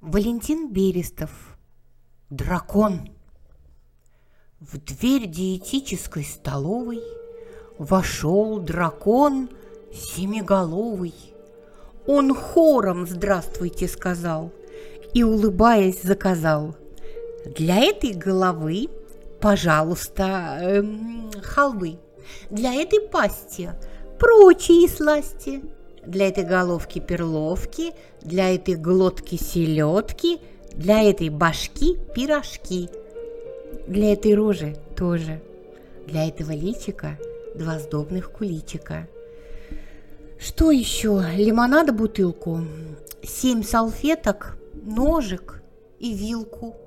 Валентин Берестов. Дракон. В дверь диетической столовой вошел дракон семиголовый. Он хором «здравствуйте» сказал и, улыбаясь, заказал: для этой головы, пожалуйста, халвы, для этой пасти прочие сласти, для этой головки перловки, для этой глотки селедки, для этой башки пирожки, для этой рожи тоже, для этого личика 2 сдобных куличика. Что еще? Лимонада бутылку, 7 салфеток, ножик и вилку.